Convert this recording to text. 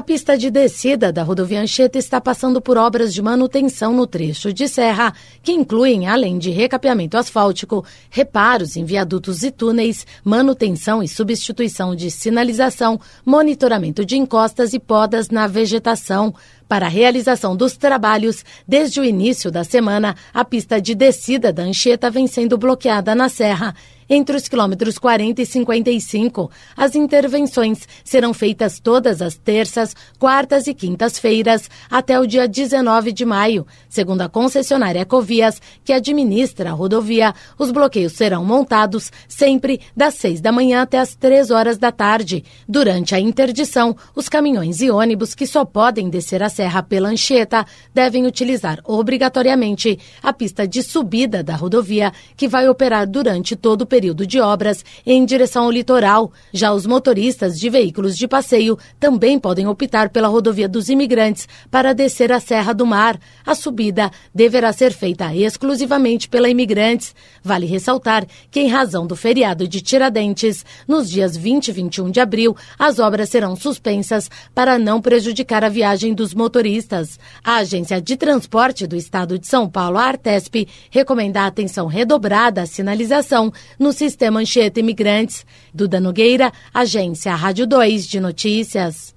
A pista de descida da rodovia Anchieta está passando por obras de manutenção no trecho de serra, que incluem, além de recapeamento asfáltico, reparos em viadutos e túneis, manutenção e substituição de sinalização, monitoramento de encostas e podas na vegetação. Para a realização dos trabalhos, desde o início da semana, a pista de descida da Anchieta vem sendo bloqueada na serra. Entre os quilômetros 40 e 55, as intervenções serão feitas todas as terças, quartas e quintas-feiras até o dia 19 de maio. Segundo a concessionária Ecovias, que administra a rodovia, os bloqueios serão montados sempre das 6 da manhã até as 3 horas da tarde. Durante a interdição, os caminhões e ônibus que só podem descer a serra pela Anchieta devem utilizar obrigatoriamente a pista de subida da rodovia, que vai operar durante todo o período de obras em direção ao litoral. Já os motoristas de veículos de passeio também podem optar pela rodovia dos Imigrantes para descer a Serra do Mar. A subida deverá ser feita exclusivamente pela Imigrantes. Vale ressaltar que, em razão do feriado de Tiradentes, nos dias 20 e 21 de abril, as obras serão suspensas para não prejudicar a viagem dos motoristas. A Agência de Transporte do Estado de São Paulo, a Artesp, recomenda a atenção redobrada à sinalização no sistema Anchieta Imigrantes. Duda Nogueira, Agência Rádio 2 de Notícias.